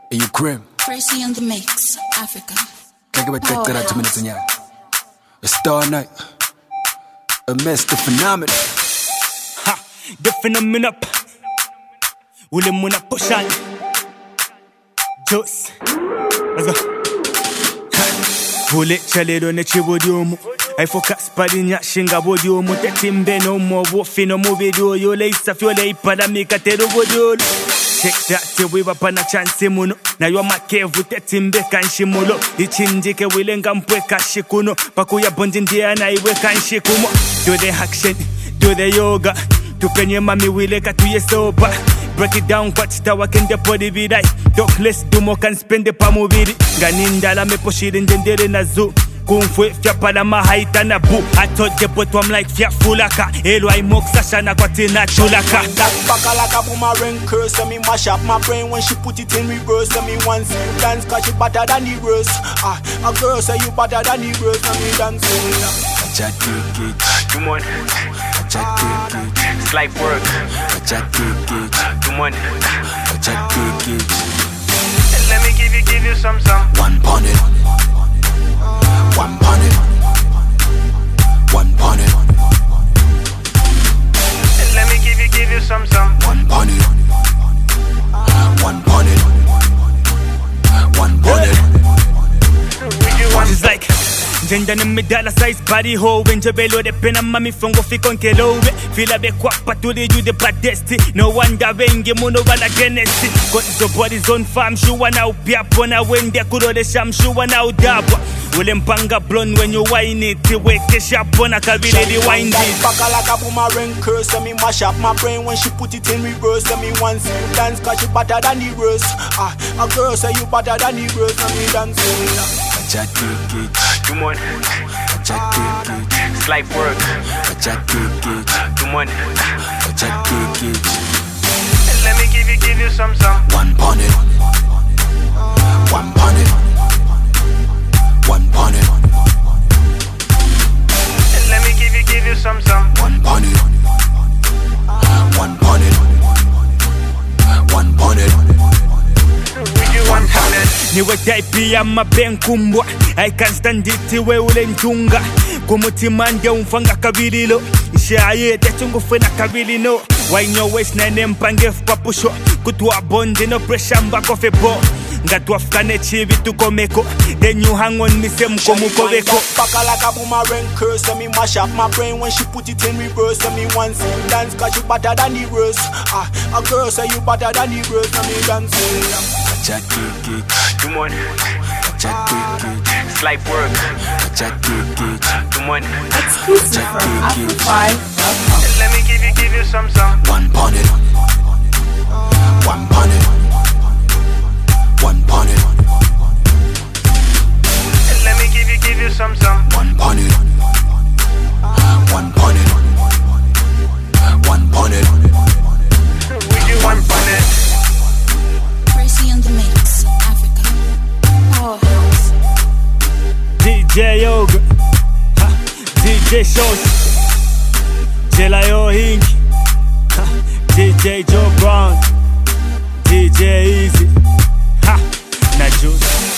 Hey, you Grim. Tracy on the mix, Africa. Kijk bij Tech eruit 2 minuten jaar. A Star Night. A mess, the phenomenon. Ha, the phenomenon. Ule muna push on. Juice. Let's go. Ule chalero ne chibodiomu. I focus padinya shinga bodiomu. Tetimbe no mo wofi no mo video. Yo le isafyo le ipada mikatero bodiomu. Check that we wapana chance muno. Na yo makevu tetimbe kanshimolo. Ichinjike wilenga mpweka shikuno. Pakuya bondindia na iwe kanshikumo. Do the action, do the yoga. Tupenye mami wileka tuye soba. Break it down kwa chitawa kende podi bidai. Dokless dumo kan spende pa mubiri. Ganinda la me poshiri njendere na zoo. Kumfwe fya pala mahaita na bu. I thought the boat I'm like fya fulaka. Elo I mock sasha na kwa tina chulaka. That baka like a boomerang curse. Me mash up my brain when she put it in reverse. Me once you dance cause she better than the verse. A girl say you better than the verse. And me dancing. Chat it. Come on. Chat it. It's life work. Chat it. Come on. Chat it. Let me give you some. One pon it. One pon it. One pon it. Let me give you some. One pon it. One pon it. One pon it. It's like Jenda na medala size body ho. Wenje belo de pena mami fongo fikon kelowe. Fila be kwa patuli you the baddesti. No wonder wengi muno wala genesi. Got the body's on farm shuwa na upiapo na wende kurole sham shuwa na udabwa. Ule mpanga blonde when you wine it. Weke shapo na kabile di wine it. Baka like a boomerang curse. Me mash up my brain when she put it in reverse. Me once you dance cause she better than the verse. A girl say you better than the verse. And me dancing. Chat it. Come on. Chat it. It's life work. Chat it. Come on. Chat it. Let me give you some. One pon it. One pon it. One pon it. Let me give you some. One pon it. One pon it. One pon it. One pon it. Niwe type ya mabenkumbwa. I can't stand it we ule njunga. Kumutimande umfanga kabililo. Ishaye techungu fena kabilino. Wainyo west na nempange fpapusho. Kutua bondi no pressure mbako febo. Ngatwa fkane chibi tukomeko. Then you hang on me sem komuko beko. Baka like a boomerang curse. Me mash up my brain when she put it in reverse. Me once you dance cause you better than the verse. A girl say you better than the verse. And me dancing. Chat it. Come on. Chat it. It's life work. Chat it. Come on. Exclusive from Afro5.com. Let me give you some. One pon it. One pon it. One pon it. Let me give you some. One pon it. One pon it. One pon it. One pon it. Tracy on the mix, Africa. Powerhouse. DJ Yoga, DJ Shows, Jelayo Hinky, DJ Joe Brown, DJ Easy, na Juice.